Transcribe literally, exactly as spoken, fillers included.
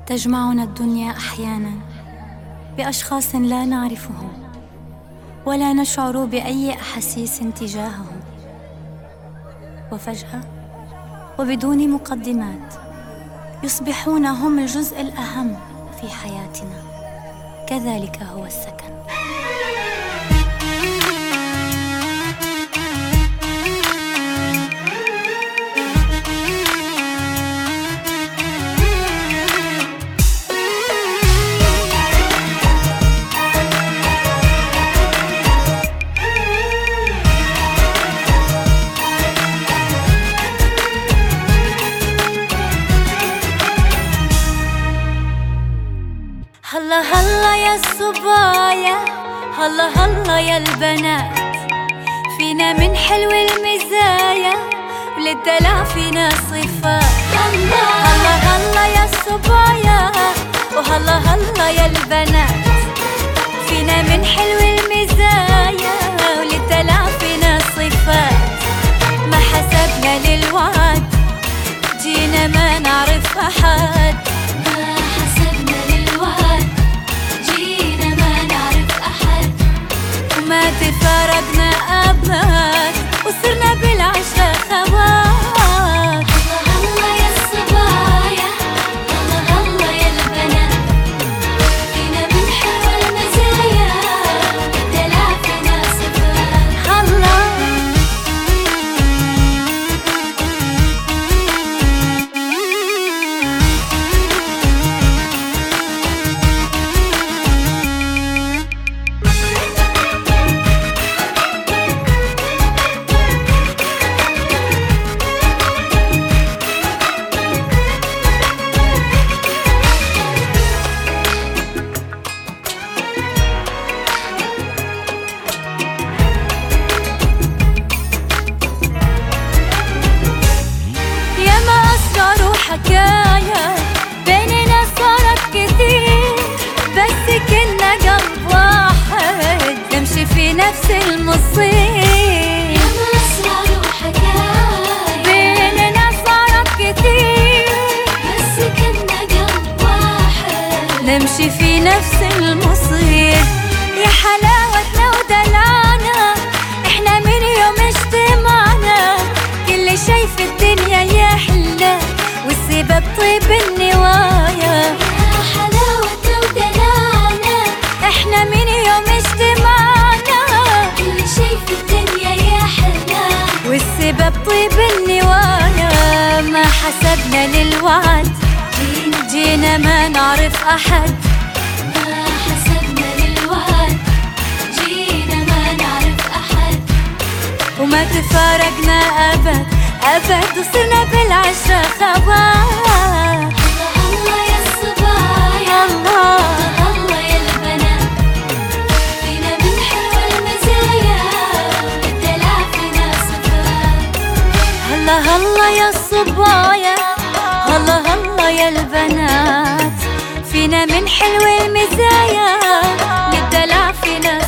تجمعنا الدنيا أحيانا بأشخاص لا نعرفهم ولا نشعر بأي أحاسيس تجاههم، وفجأة وبدون مقدمات يصبحون هم الجزء الأهم في حياتنا. كذلك هو السكن. هلا هلا يا الصبايا، هلا هلا يا البنات، فينا من حلو المزايا وللدلع فينا صفات. هلا هلا يا الصبايا وهلا هلا يا البنات، فينا من حلو المزايا وللدلع فينا صفات. ما حسبنا للوعد جينا ما نعرف أحد، ما تفارقنا أبد وصرنا بالعشرة خوات. هلا هلا يا الصبايا، هلا هلا يا البنات، فينا من حلوة المزايا والدلع فينا صفات. هلا حكاية بيننا صارت كثير، بس كنا قلب واحد نمشي في نفس المصير. ياما أسرار وحكاية بيننا صارت كثير، بس كنا قلب واحد نمشي في نفس المصير. يا حلاوتنا ودلعنا احنا من يوم اجتمعنا، كل شي في الدنيا يحلى والسبب طيب النوايا. يا حلاوتنا ودلعنا احنا من يوم اجتمعنا، كل شي في الدنيا يحلى والسبب طيب النوايا. ما حسبنا للوعد جينا جينا ما نعرف أحد، ما حسبنا للوعد جينا ما نعرف أحد، وما تفارقنا أبد أبد وصرنا بالعشرة خوات. هلا هلا يا الصبايا، الله هلا يا البنات، فينا من حلوة المزايا والدلع فينا صفات. هلا هلا يا الصبايا، هلا هلا يا البنات، فينا من حلو المزايا للدلع فينا